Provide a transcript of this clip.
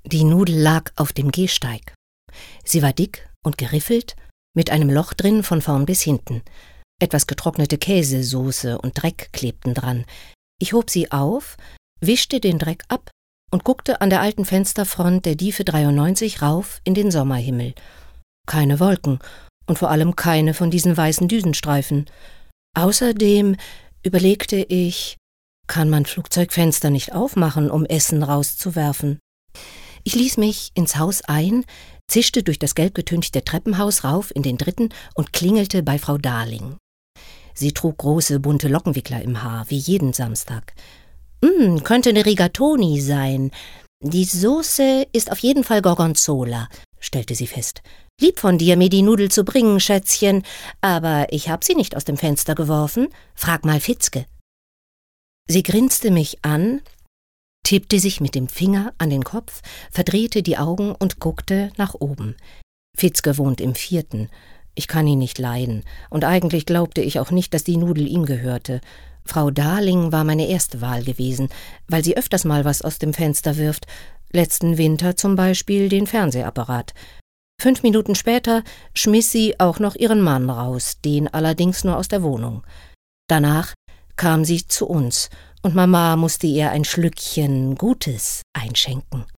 Die Nudel lag auf dem Gehsteig. Sie war dick und geriffelt, mit einem Loch drin von vorn bis hinten. Etwas getrocknete Käsesoße und Dreck klebten dran. Ich hob sie auf, wischte den Dreck ab und guckte an der alten Fensterfront der Diefe 93 rauf in den Sommerhimmel. Keine Wolken und vor allem keine von diesen weißen Düsenstreifen. Außerdem überlegte ich, kann man Flugzeugfenster nicht aufmachen, um Essen rauszuwerfen? Ich ließ mich ins Haus ein, zischte durch das gelb getünchte Treppenhaus rauf in den 3. und klingelte bei Frau Darling. Sie trug große, bunte Lockenwickler im Haar, wie jeden Samstag. Könnte eine Rigatoni sein. Die Soße ist auf jeden Fall Gorgonzola, stellte sie fest. Lieb von dir, mir die Nudel zu bringen, Schätzchen, aber ich hab sie nicht aus dem Fenster geworfen. Frag mal Fitzke. Sie grinste mich an, tippte sich mit dem Finger an den Kopf, verdrehte die Augen und guckte nach oben. Fitzke wohnt im 4. Ich kann ihn nicht leiden, und eigentlich glaubte ich auch nicht, dass die Nudel ihm gehörte. Frau Darling war meine erste Wahl gewesen, weil sie öfters mal was aus dem Fenster wirft. Letzten Winter zum Beispiel den Fernsehapparat. 5 Minuten später schmiss sie auch noch ihren Mann raus, den allerdings nur aus der Wohnung. Danach kam sie zu uns, und Mama musste ihr ein Schlückchen Gutes einschenken.